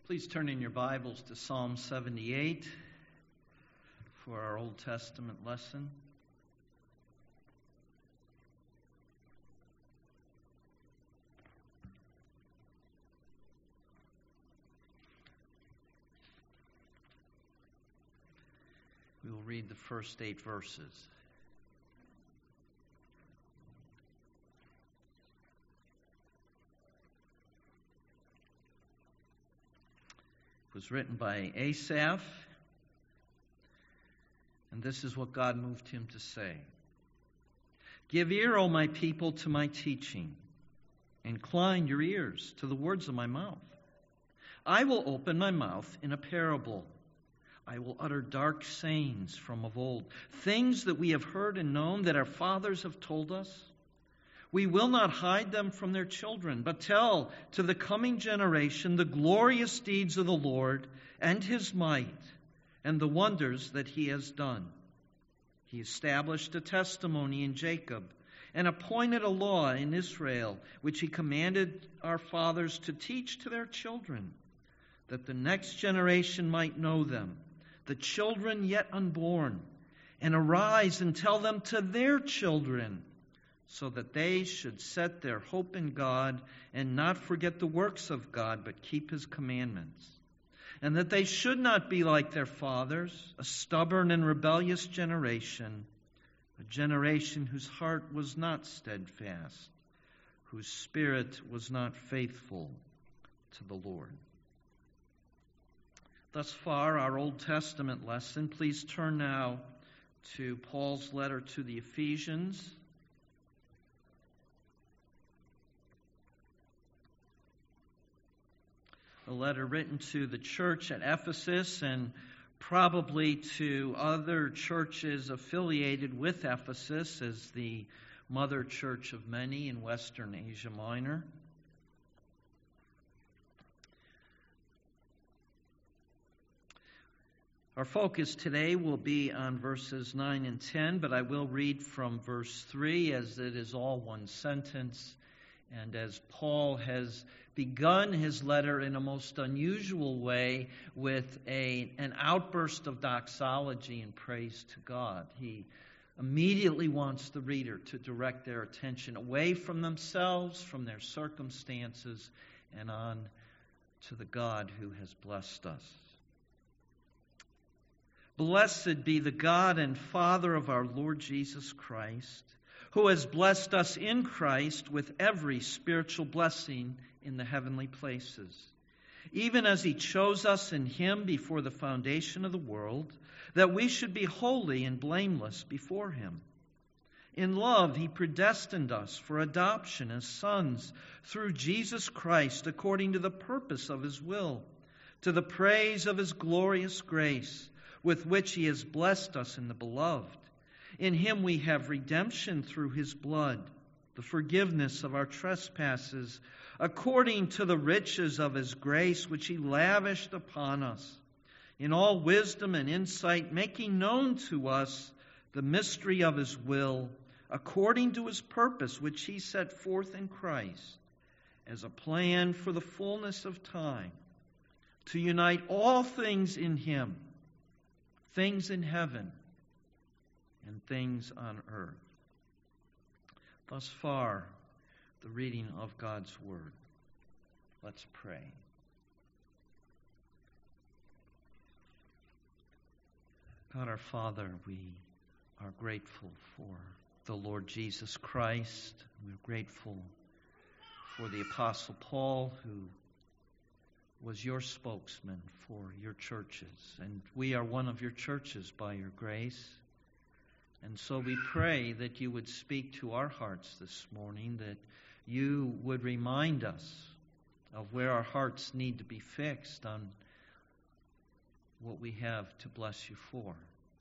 Please turn in your Bibles to Psalm 78 for our Old Testament lesson. We will read the first 8 verses. It was written by Asaph, and this is what God moved him to say. Give ear, O my people, to my teaching. Incline your ears to the words of my mouth. I will open my mouth in a parable. I will utter dark sayings from of old, things that we have heard and known, that our fathers have told us. We will not hide them from their children, but tell to the coming generation the glorious deeds of the Lord and His might and the wonders that He has done. He established a testimony in Jacob and appointed a law in Israel, which He commanded our fathers to teach to their children, that the next generation might know them, the children yet unborn, and arise and tell them to their children, so that they should set their hope in God and not forget the works of God, but keep His commandments. And that they should not be like their fathers, a stubborn and rebellious generation, a generation whose heart was not steadfast, whose spirit was not faithful to the Lord. Thus far, our Old Testament lesson. Please turn now to Paul's letter to the Ephesians. A letter written to the church at Ephesus and probably to other churches affiliated with Ephesus as the mother church of many in Western Asia Minor. Our focus today will be on verses 9 and 10, but I will read from verse 3 as it is all one sentence. And as Paul has begun his letter in a most unusual way with an outburst of doxology and praise to God, he immediately wants the reader to direct their attention away from themselves, from their circumstances, and on to the God who has blessed us. Blessed be the God and Father of our Lord Jesus Christ, who has blessed us in Christ with every spiritual blessing in the heavenly places, even as He chose us in Him before the foundation of the world, that we should be holy and blameless before Him. In love He predestined us for adoption as sons through Jesus Christ, according to the purpose of His will, to the praise of His glorious grace, with which He has blessed us in the Beloved. In Him we have redemption through His blood, the forgiveness of our trespasses, according to the riches of His grace, which He lavished upon us, in all wisdom and insight, making known to us the mystery of His will, according to His purpose, which He set forth in Christ, as a plan for the fullness of time, to unite all things in Him, things in heaven and things on earth. Thus far, the reading of God's Word. Let's pray. God our Father, we are grateful for the Lord Jesus Christ. We're grateful for the Apostle Paul, who was your spokesman for your churches. And we are one of your churches by your grace. And so we pray that you would speak to our hearts this morning, that you would remind us of where our hearts need to be fixed on what we have to bless you for.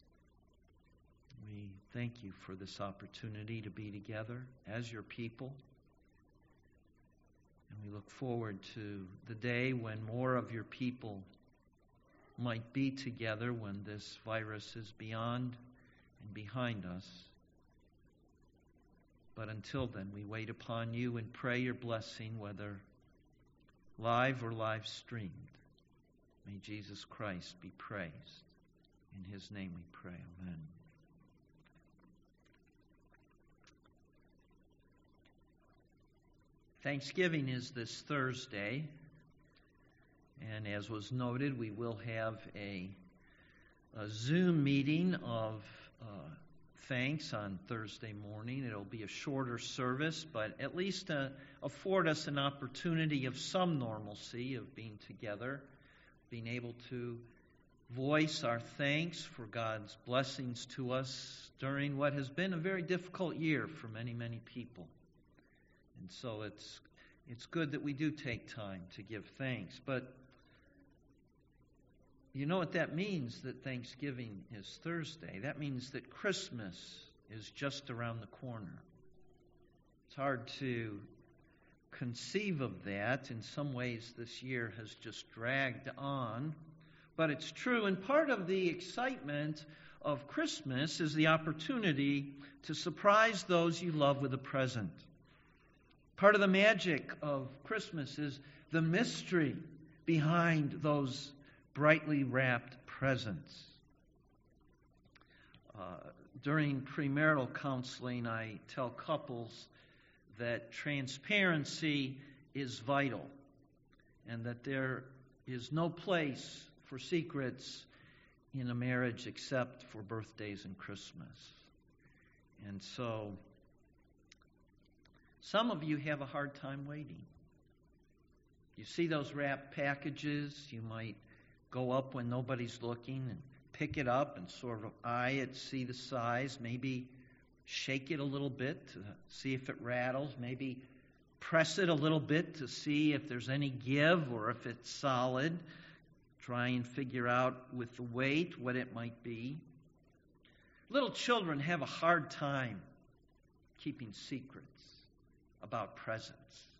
We thank you for this opportunity to be together as your people. And we look forward to the day when more of your people might be together, when this virus is beyond and behind us. But until then, we wait upon you and pray your blessing, whether live or live streamed. May Jesus Christ be praised. In His name we pray. Amen. Thanksgiving is this Thursday, and as was noted, we will have a Zoom meeting of thanks on Thursday morning. It'll be a shorter service, but at least afford us an opportunity of some normalcy of being together, being able to voice our thanks for God's blessings to us during what has been a very difficult year for many, many people. And so it's good that we do take time to give thanks. But you know what that means, that Thanksgiving is Thursday? That means that Christmas is just around the corner. It's hard to conceive of that. In some ways, this year has just dragged on. But it's true, and part of the excitement of Christmas is the opportunity to surprise those you love with a present. Part of the magic of Christmas is the mystery behind those brightly wrapped presents. During premarital counseling, I tell couples that transparency is vital and that there is no place for secrets in a marriage except for birthdays and Christmas. And so some of you have a hard time waiting. You see those wrapped packages, you might go up when nobody's looking and pick it up and sort of eye it, see the size, maybe shake it a little bit to see if it rattles, maybe press it a little bit to see if there's any give or if it's solid. Try and figure out with the weight what it might be. Little children have a hard time keeping secrets about presents.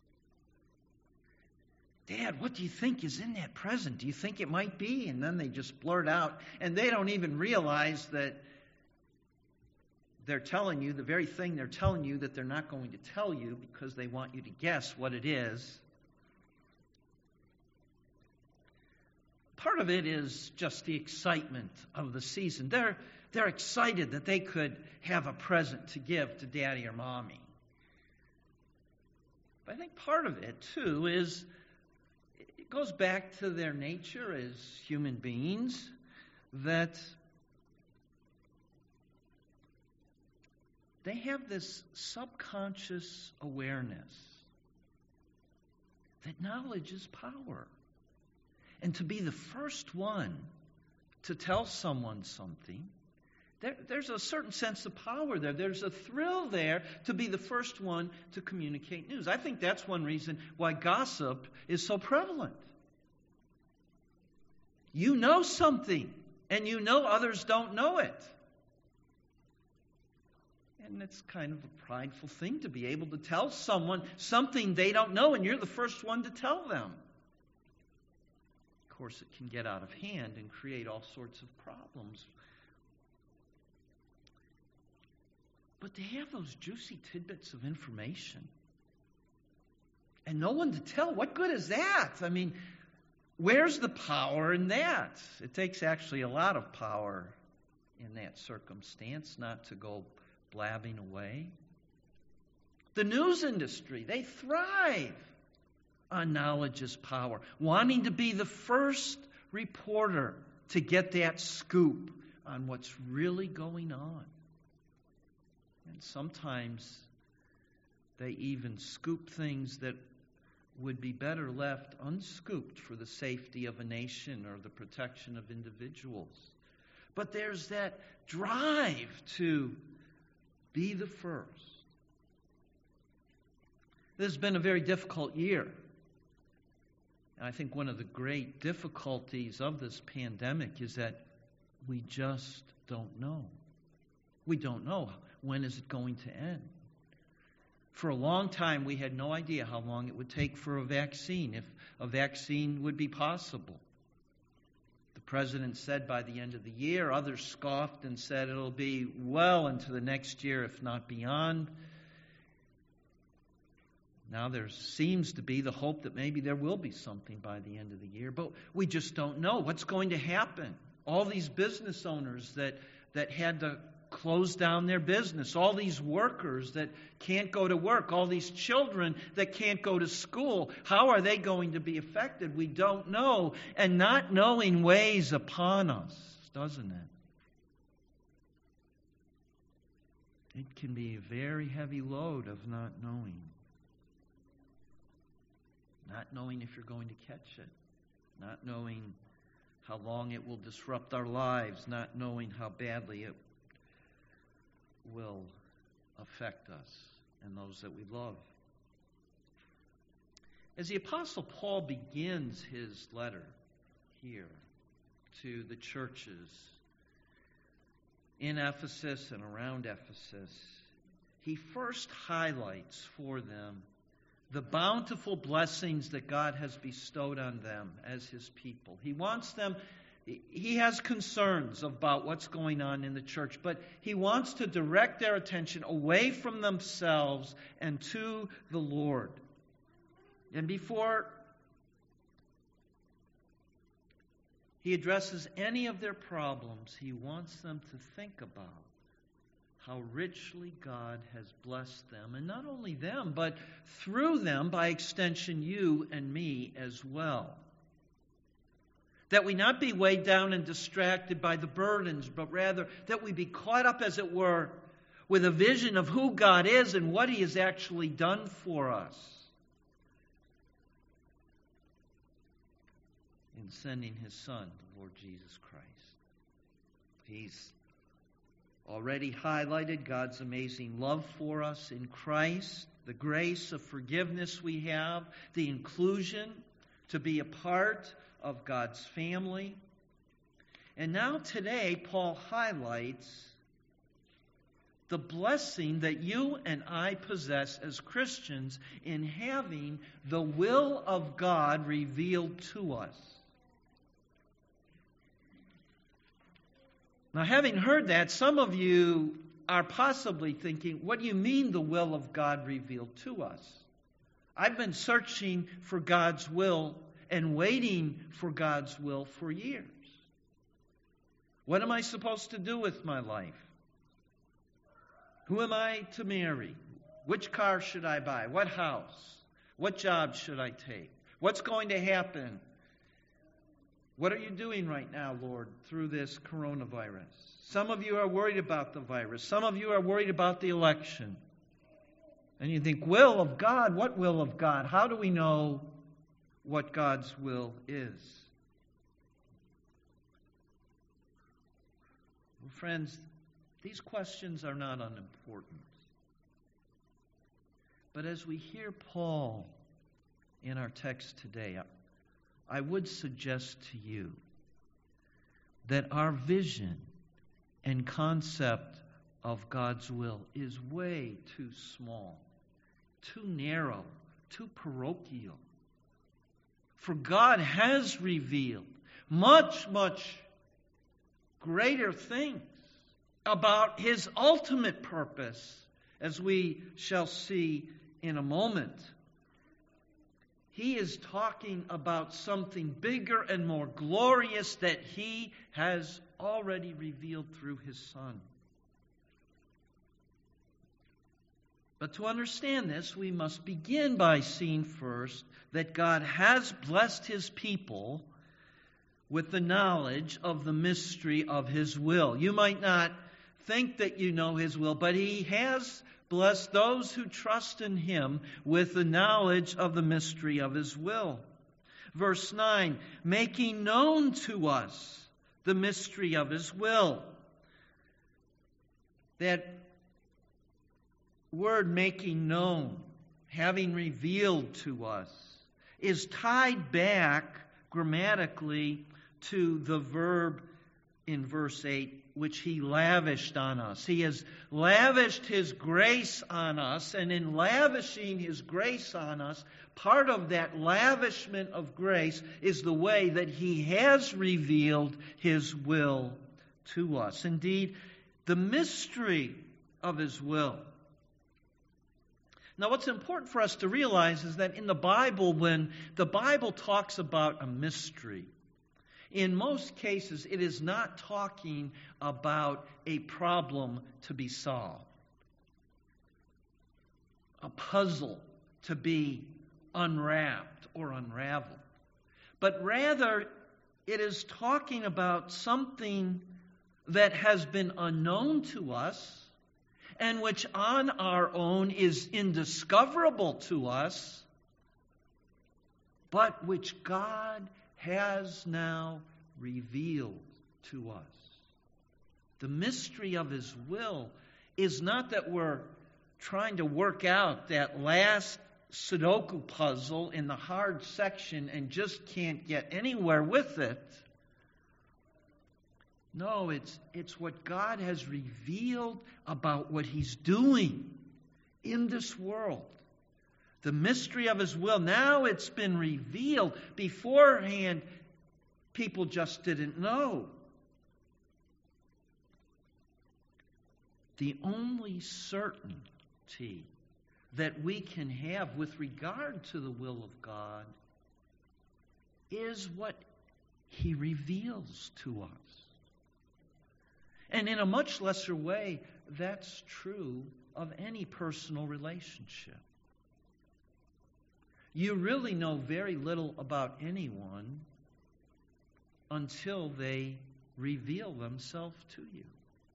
Dad, what do you think is in that present? Do you think it might be? And then they just blurt out, and they don't even realize that they're telling you the very thing they're telling you that they're not going to tell you because they want you to guess what it is. Part of it is just the excitement of the season. They're excited that they could have a present to give to Daddy or Mommy. But I think part of it, too, is it goes back to their nature as human beings, that they have this subconscious awareness that knowledge is power. And to be the first one to tell someone something, there's a certain sense of power there. There's a thrill there to be the first one to communicate news. I think that's one reason why gossip is so prevalent. You know something, and you know others don't know it. And it's kind of a prideful thing to be able to tell someone something they don't know, and you're the first one to tell them. Of course, it can get out of hand and create all sorts of problems. But to have those juicy tidbits of information and no one to tell, what good is that? I mean, where's the power in that? It takes actually a lot of power in that circumstance not to go blabbing away. The news industry, they thrive on knowledge is power, wanting to be the first reporter to get that scoop on what's really going on. And sometimes they even scoop things that would be better left unscooped for the safety of a nation or the protection of individuals. But there's that drive to be the first. This has been a very difficult year. And I think one of the great difficulties of this pandemic is that we just don't know. We don't know when is it going to end. For a long time, we had no idea how long it would take for a vaccine, if a vaccine would be possible. The president said by the end of the year. Others scoffed and said it'll be well into the next year, if not beyond. Now there seems to be the hope that maybe there will be something by the end of the year, but we just don't know what's going to happen. All these business owners that had to close down their business, all these workers that can't go to work, all these children that can't go to school, how are they going to be affected? We don't know. And not knowing weighs upon us, doesn't it? It can be a very heavy load of not knowing. Not knowing if you're going to catch it. Not knowing how long it will disrupt our lives. Not knowing how badly it will affect us and those that we love. As the Apostle Paul begins his letter here to the churches in Ephesus and around Ephesus, he first highlights for them the bountiful blessings that God has bestowed on them as His people. He has concerns about what's going on in the church, but he wants to direct their attention away from themselves and to the Lord. And before he addresses any of their problems, he wants them to think about how richly God has blessed them, and not only them, but through them, by extension, you and me as well. That we not be weighed down and distracted by the burdens, but rather that we be caught up, as it were, with a vision of who God is and what He has actually done for us in sending His Son, the Lord Jesus Christ. He's already highlighted God's amazing love for us in Christ, the grace of forgiveness we have, the inclusion to be a part of God's family. And now today, Paul highlights the blessing that you and I possess as Christians in having the will of God revealed to us. Now, having heard that, some of you are possibly thinking, what do you mean the will of God revealed to us? I've been searching for God's will and waiting for God's will for years. What am I supposed to do with my life? Who am I to marry? Which car should I buy? What house? What job should I take? What's going to happen? What are you doing right now, Lord, through this coronavirus? Some of you are worried about the virus. Some of you are worried about the election. And you think, will of God? What will of God? How do we know what God's will is? Well, friends, these questions are not unimportant. But as we hear Paul in our text today, I would suggest to you that our vision and concept of God's will is way too small, too narrow, too parochial. For God has revealed much, much greater things about His ultimate purpose, as we shall see in a moment. He is talking about something bigger and more glorious that He has already revealed through His Son. But to understand this, we must begin by seeing first that God has blessed His people with the knowledge of the mystery of His will. You might not think that you know His will, but He has bless those who trust in Him with the knowledge of the mystery of His will. Verse 9, making known to us the mystery of His will. That word making known, having revealed to us, is tied back grammatically to the verb in verse 8, which He lavished on us. He has lavished His grace on us, and in lavishing His grace on us, part of that lavishment of grace is the way that He has revealed His will to us. Indeed, the mystery of His will Now, what's important for us to realize is that in the Bible, when the Bible talks about a mystery, in most cases, it is not talking about a problem to be solved, a puzzle to be unwrapped or unraveled, but rather it is talking about something that has been unknown to us and which on our own is indiscoverable to us, but which God has now revealed to us. The mystery of His will is not that we're trying to work out that last Sudoku puzzle in the hard section and just can't get anywhere with it. No, it's what God has revealed about what He's doing in this world. The mystery of His will. Now it's been revealed. Beforehand, people just didn't know. The only certainty that we can have with regard to the will of God is what He reveals to us. And in a much lesser way, that's true of any personal relationship. You really know very little about anyone until they reveal themselves to you.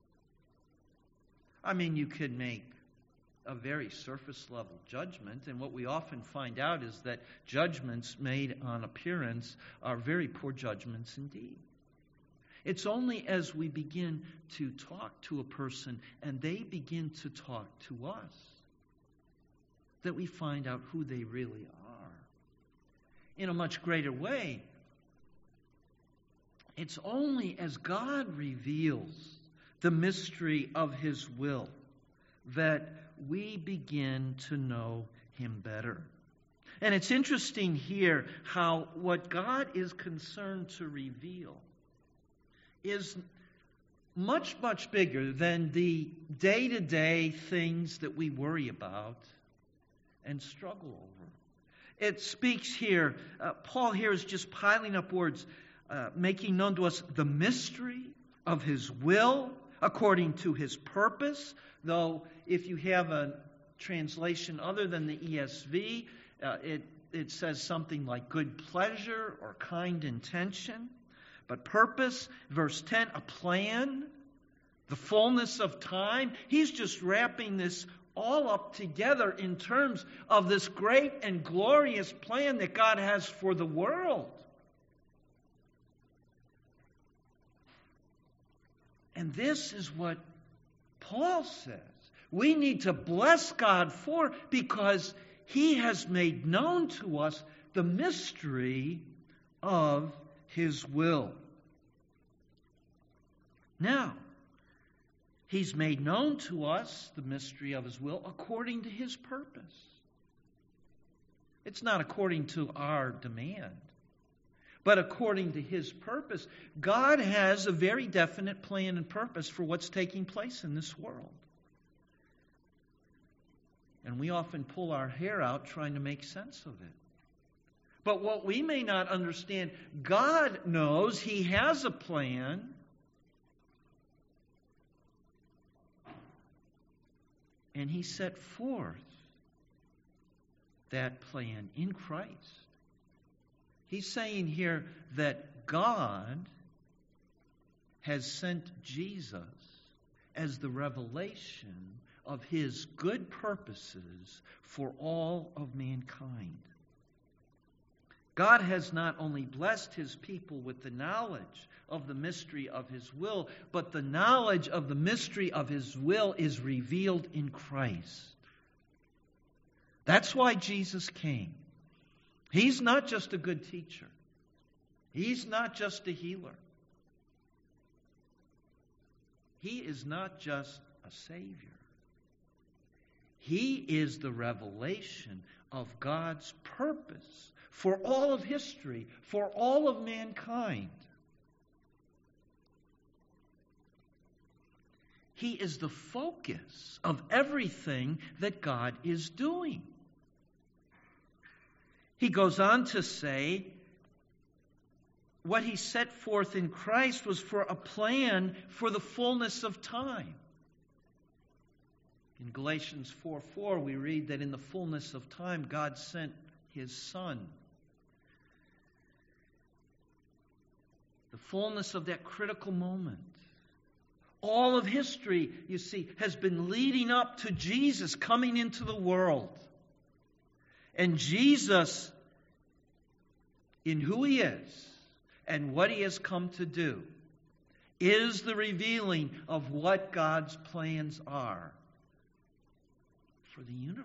I mean, you could make a very surface level judgment, and what we often find out is that judgments made on appearance are very poor judgments indeed. It's only as we begin to talk to a person and they begin to talk to us that we find out who they really are. In a much greater way, it's only as God reveals the mystery of His will that we begin to know Him better. And it's interesting here how what God is concerned to reveal is much, much bigger than the day-to-day things that we worry about and struggle over. It speaks here, Paul here is just piling up words, making known to us the mystery of His will according to His purpose, though if you have a translation other than the ESV, it says something like good pleasure or kind intention. But purpose, verse 10, a plan, the fullness of time. He's just wrapping this all up together in terms of this great and glorious plan that God has for the world. And this is what Paul says we need to bless God for, because He has made known to us the mystery of His will. Now, He's made known to us the mystery of His will according to His purpose. It's not according to our demand, but according to His purpose. God has a very definite plan and purpose for what's taking place in this world. And we often pull our hair out trying to make sense of it. But what we may not understand, God knows He has a plan. And He set forth that plan in Christ. He's saying here that God has sent Jesus as the revelation of His good purposes for all of mankind. God has not only blessed His people with the knowledge of the mystery of His will, but the knowledge of the mystery of His will is revealed in Christ. That's why Jesus came. He's not just a good teacher. He's not just a healer. He is not just a Savior. He is the revelation of God's purpose for all of history, for all of mankind. He is the focus of everything that God is doing. He goes on to say, what he set forth in Christ was for a plan for the fullness of time. In Galatians 4:4, we read that in the fullness of time, God sent his Son. The fullness of that critical moment. All of history, you see, has been leading up to Jesus coming into the world. And Jesus, in who he is and what he has come to do, is the revealing of what God's plans are for the universe.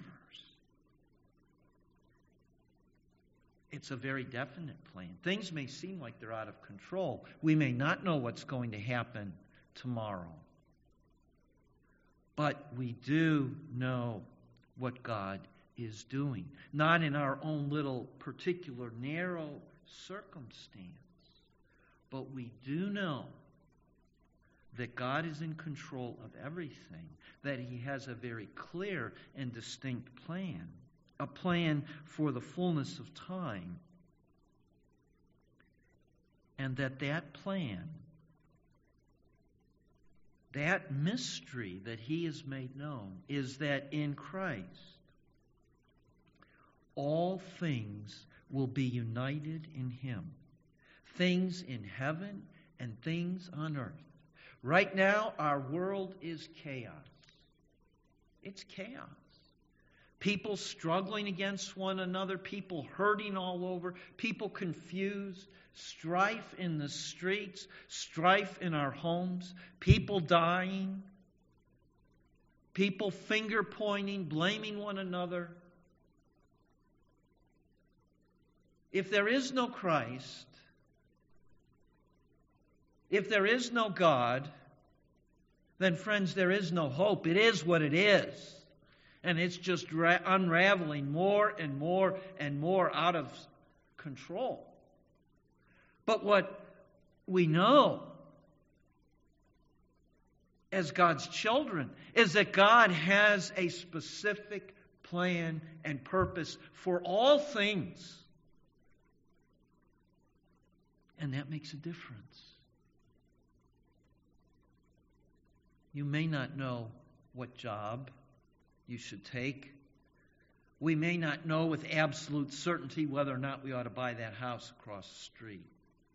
It's a very definite plan. Things may seem like they're out of control. We may not know what's going to happen tomorrow. But we do know what God is doing. Not in our own little particular narrow circumstance. But we do know that God is in control of everything. That he has a very clear and distinct plan. A plan for the fullness of time. And that plan, that mystery that he has made known, is that in Christ, all things will be united in him. Things in heaven and things on earth. Right now, our world is chaos. It's chaos. People struggling against one another, people hurting all over, people confused, strife in the streets, strife in our homes, people dying, people finger pointing, blaming one another. If there is no Christ, if there is no God, then friends, there is no hope. It is what it is. And it's just unraveling more and more and more out of control. But what we know as God's children is that God has a specific plan and purpose for all things. And that makes a difference. You may not know what job you should take. We may not know with absolute certainty whether or not we ought to buy that house across the street.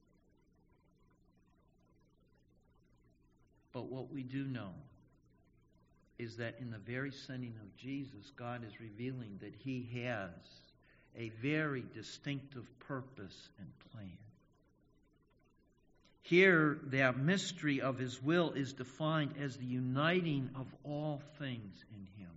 But what we do know is that in the very sending of Jesus, God is revealing that he has a very distinctive purpose and plan. Here, that mystery of his will is defined as the uniting of all things in him.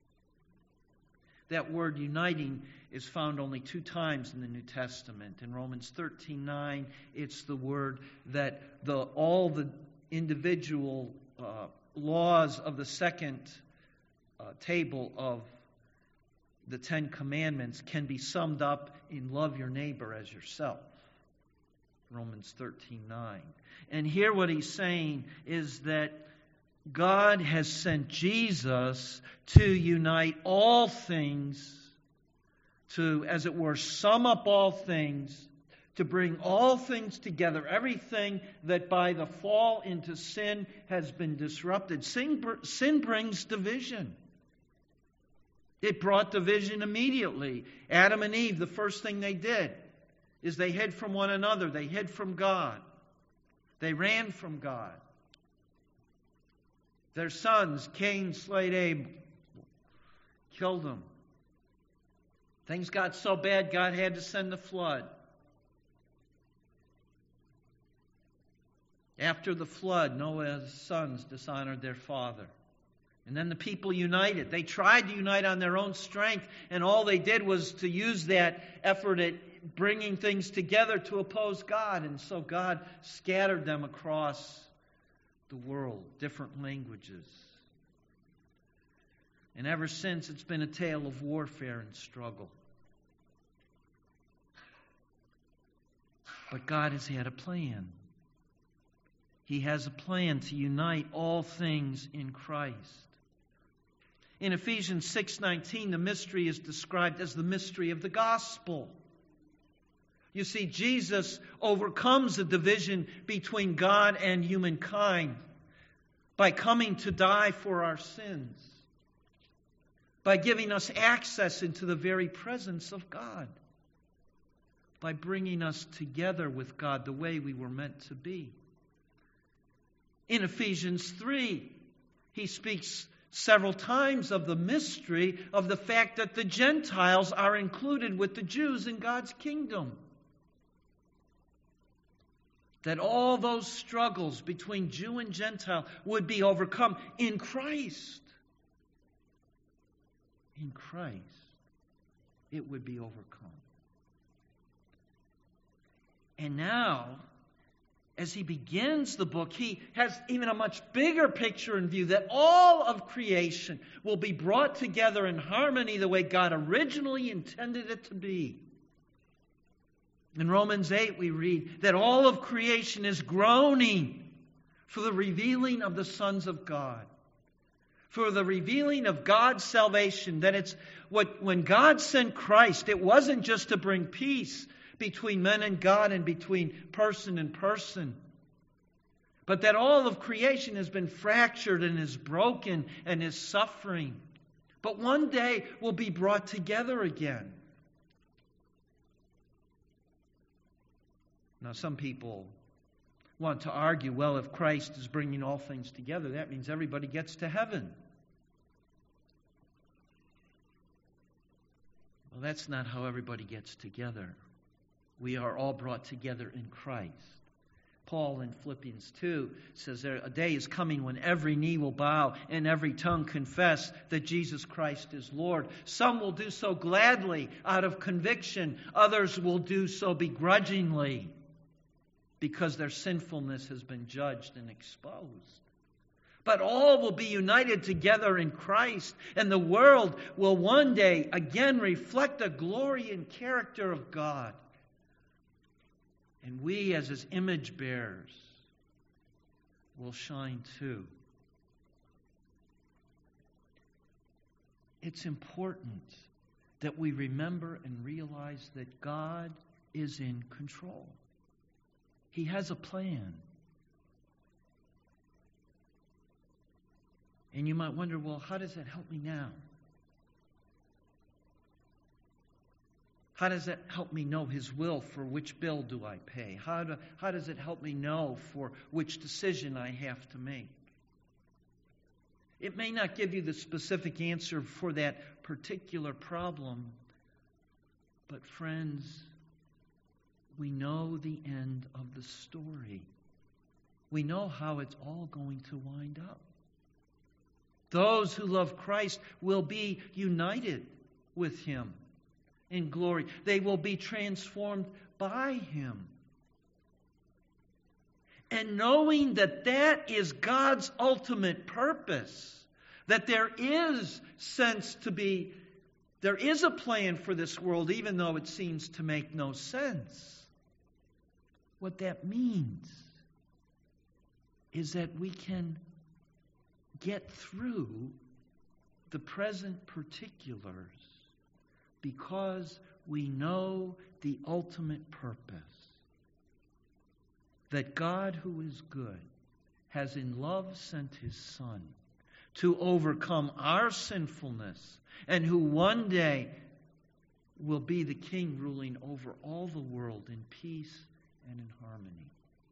That word uniting is found only 2 times in the New Testament. In Romans 13:9, it's the word that all the individual laws of the second table of the 10 Commandments can be summed up in love your neighbor as yourself. Romans 13:9. And here what he's saying is that God has sent Jesus to unite all things, to, as it were, sum up all things, to bring all things together, everything that by the fall into sin has been disrupted. Sin brings division. It brought division immediately. Adam and Eve, the first thing they did is they hid from one another. They hid from God. They ran from God. Their sons, Cain slayed Abel, killed them. Things got so bad, God had to send the flood. After the flood, Noah's sons dishonored their father. And then the people united. They tried to unite on their own strength, and all they did was to use that effort at bringing things together to oppose God. And so God scattered them across the world, different languages. And ever since, it's been a tale of warfare and struggle. But God has had a plan. He has a plan to unite all things in Christ. In Ephesians 6:19, the mystery is described as the mystery of the gospel. You see, Jesus overcomes the division between God and humankind by coming to die for our sins, by giving us access into the very presence of God, by bringing us together with God the way we were meant to be. In Ephesians 3, he speaks several times of the mystery of the fact that the Gentiles are included with the Jews in God's kingdom. That all those struggles between Jew and Gentile would be overcome in Christ. In Christ, it would be overcome. And now, as he begins the book, he has even a much bigger picture in view, that all of creation will be brought together in harmony the way God originally intended it to be. In Romans 8 we read that all of creation is groaning for the revealing of the sons of God, for the revealing of God's salvation. That it's when God sent Christ, it wasn't just to bring peace between men and God and between person and person, but that all of creation has been fractured and is broken and is suffering, but one day will be brought together again. Now, some people want to argue, well, if Christ is bringing all things together, that means everybody gets to heaven. Well, that's not how everybody gets together. We are all brought together in Christ. Paul in Philippians 2 says a day is coming when every knee will bow and every tongue confess that Jesus Christ is Lord. Some will do so gladly out of conviction. Others will do so begrudgingly because their sinfulness has been judged and exposed. But all will be united together in Christ, and the world will one day again reflect the glory and character of God. And we, as His image bearers, will shine too. It's important that we remember and realize that God is in control. He has a plan. And you might wonder, well, how does that help me now? How does that help me know His will? For which bill do I pay? How does it help me know for which decision I have to make? It may not give you the specific answer for that particular problem, but friends, we know the end of the story. We know how it's all going to wind up. Those who love Christ will be united with Him in glory. They will be transformed by Him. And knowing that that is God's ultimate purpose, that there is a plan for this world, even though it seems to make no sense. What that means is that we can get through the present particulars because we know the ultimate purpose. That God, who is good, has in love sent His Son to overcome our sinfulness, and who one day will be the King ruling over all the world in peace and in harmony.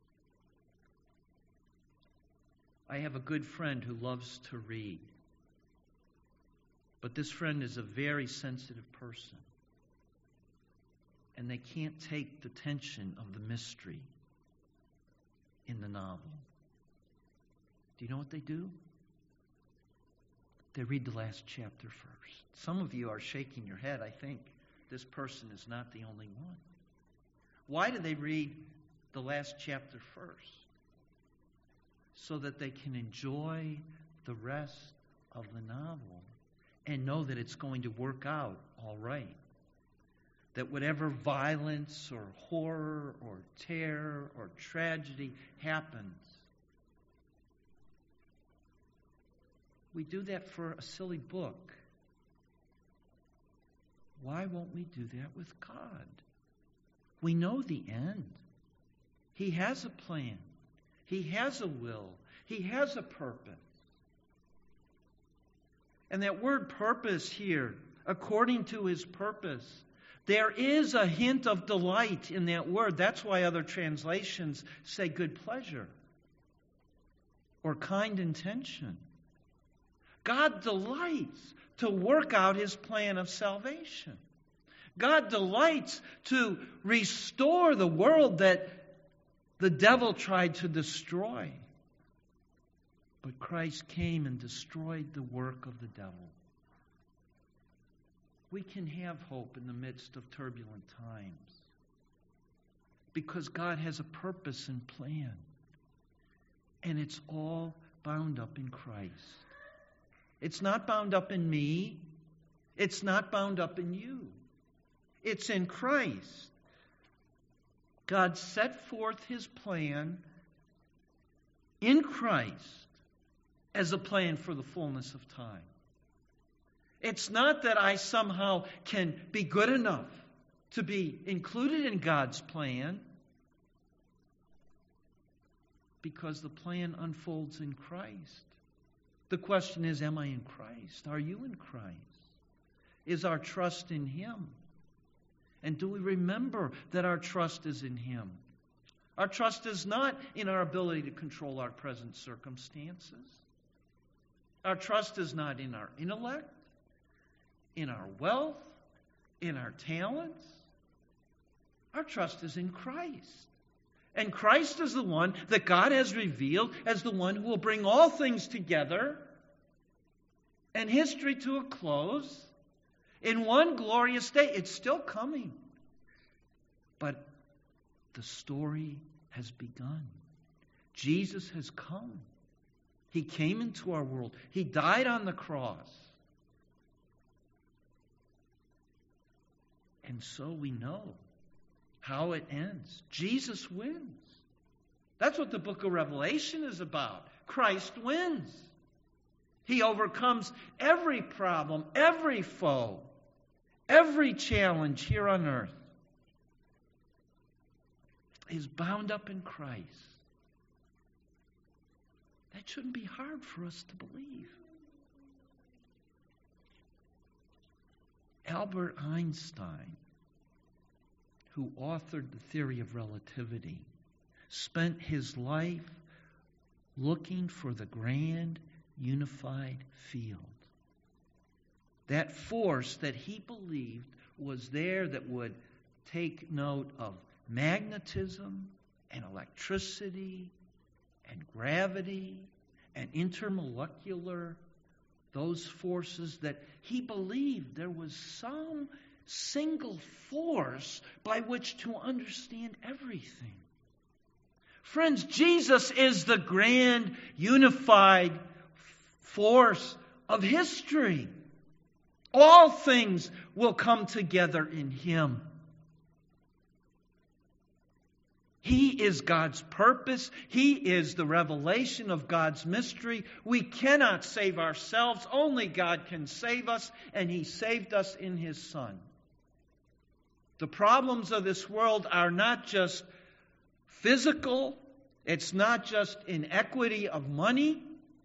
I have a good friend who loves to read. But this friend is a very sensitive person. And they can't take the tension of the mystery in the novel. Do you know what they do? They read the last chapter first. Some of you are shaking your head. I think this person is not the only one. Why do they read the last chapter first? So that they can enjoy the rest of the novel and know that it's going to work out all right. That whatever violence or horror or terror or tragedy happens, We do that for a silly book. Why won't we do that with God? We know the end. He has a plan. He has a will. He has a purpose. And that word purpose here, according to His purpose, there is a hint of delight in that word. That's why other translations say good pleasure or kind intention. God delights to work out His plan of salvation. God delights to restore the world that the devil tried to destroy. But Christ came and destroyed the work of the devil. We can have hope in the midst of turbulent times because God has a purpose and plan. And it's all bound up in Christ. It's not bound up in me. It's not bound up in you. It's in Christ. God set forth His plan in Christ as a plan for the fullness of time. It's not that I somehow can be good enough to be included in God's plan, because the plan unfolds in Christ. The question is, am I in Christ? Are you in Christ? Is our trust in Him? And do we remember that our trust is in Him? Our trust is not in our ability to control our present circumstances. Our trust is not in our intellect, in our wealth, in our talents. Our trust is in Christ. And Christ is the one that God has revealed as the one who will bring all things together and history to a close in one glorious day. It's still coming. But the story has begun. Jesus has come. He came into our world. He died on the cross. And so we know how it ends. Jesus wins. That's what the book of Revelation is about. Christ wins. He overcomes every problem, every foe, every challenge here on earth is bound up in Christ. That shouldn't be hard for us to believe. Albert Einstein, who authored the theory of relativity, spent his life looking for the grand unified field. That force that he believed was there that would take note of magnetism and electricity and gravity and intermolecular, those forces that he believed there was some single force by which to understand everything. Friends, Jesus is the grand unified force of history. All things will come together in Him. He is God's purpose. He is the revelation of God's mystery. We cannot save ourselves. Only God can save us, and He saved us in His Son. The problems of this world are not just physical. It's not just inequity of money.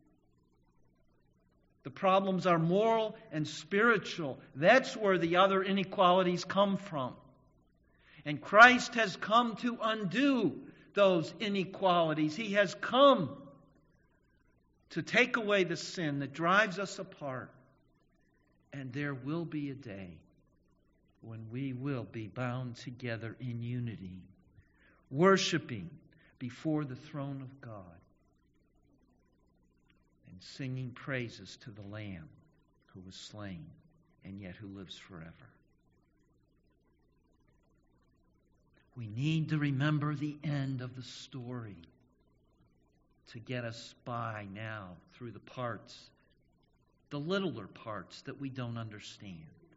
The problems are moral and spiritual. That's where the other inequalities come from. And Christ has come to undo those inequalities. He has come to take away the sin that drives us apart. And there will be a day when we will be bound together in unity, worshiping before the throne of God and singing praises to the Lamb who was slain and yet who lives forever. We need to remember the end of the story to get us by now through the parts, the littler parts that we don't understand.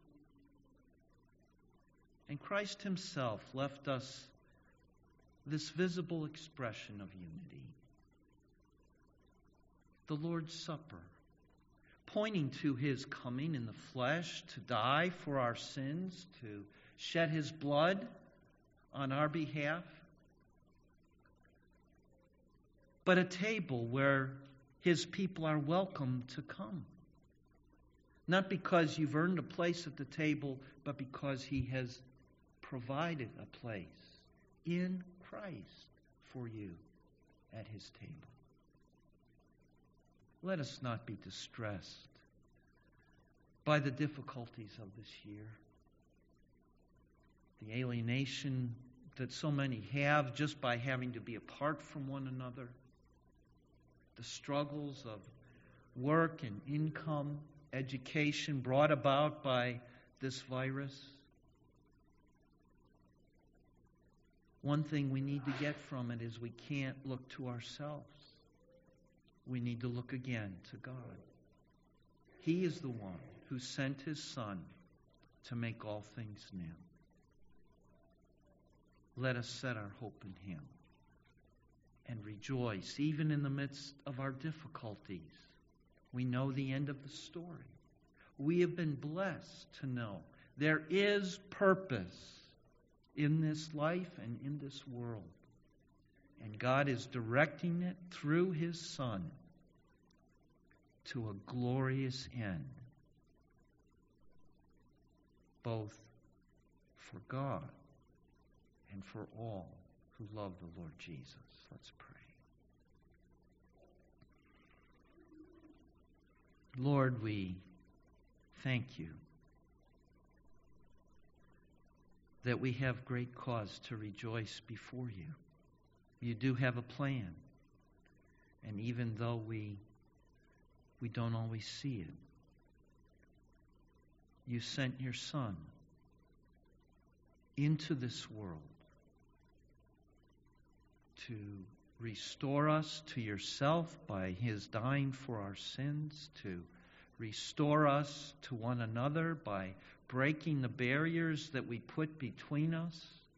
And Christ Himself left us this visible expression of unity. The Lord's Supper, pointing to his coming in the flesh to die for our sins, to shed his blood on our behalf, but a table where his people are welcome to come. Not because you've earned a place at the table, but because he has provided a place in Christ for you at his table. Let us not be distressed by the difficulties of this year. The alienation that so many have just by having to be apart from one another. The struggles of work and income, education brought about by this virus. One thing we need to get from it is we can't look to ourselves. We need to look again to God. He is the one who sent his Son to make all things new. Let us set our hope in him and rejoice even in the midst of our difficulties. We know the end of the story. We have been blessed to know there is purpose in this life and in this world. And God is directing it through his Son to a glorious end, both for God and for all who love the Lord Jesus. Let's pray. Lord, we thank you that we have great cause to rejoice before you. You do have a plan, and even though we don't always see it, you sent your Son into this world to restore us to yourself by his dying for our sins, to restore us to one another by breaking the barriers that we put between us,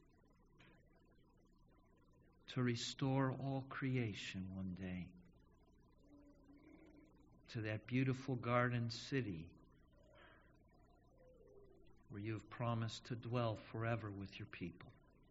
to restore all creation one day to that beautiful garden city where you have promised to dwell forever with your people.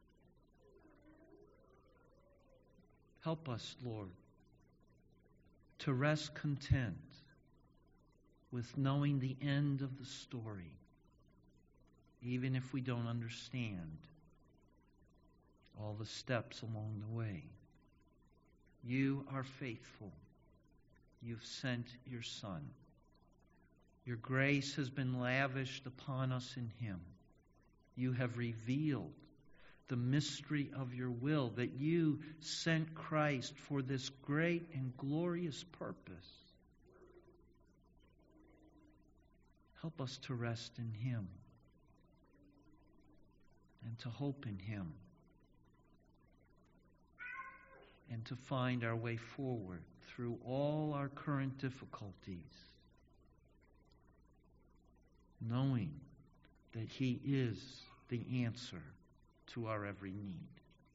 Help us, Lord, to rest content with knowing the end of the story, even if we don't understand all the steps along the way. You are faithful. You've sent your Son. Your grace has been lavished upon us in him. You have revealed the mystery of your will, that you sent Christ for this great and glorious purpose. Help us to rest in him and to hope in him and to find our way forward through all our current difficulties, knowing that he is the answer to our every need.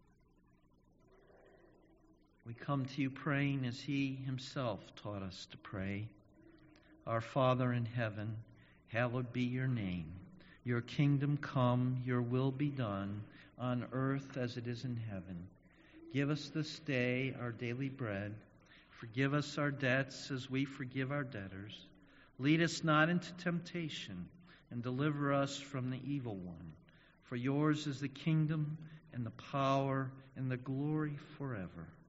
We come to you praying as he himself taught us to pray. Our Father in heaven, hallowed be your name. Your kingdom come, your will be done, on earth as it is in heaven. Give us this day our daily bread. Forgive us our debts as we forgive our debtors. Lead us not into temptation, and deliver us from the evil one. For yours is the kingdom and the power and the glory forever.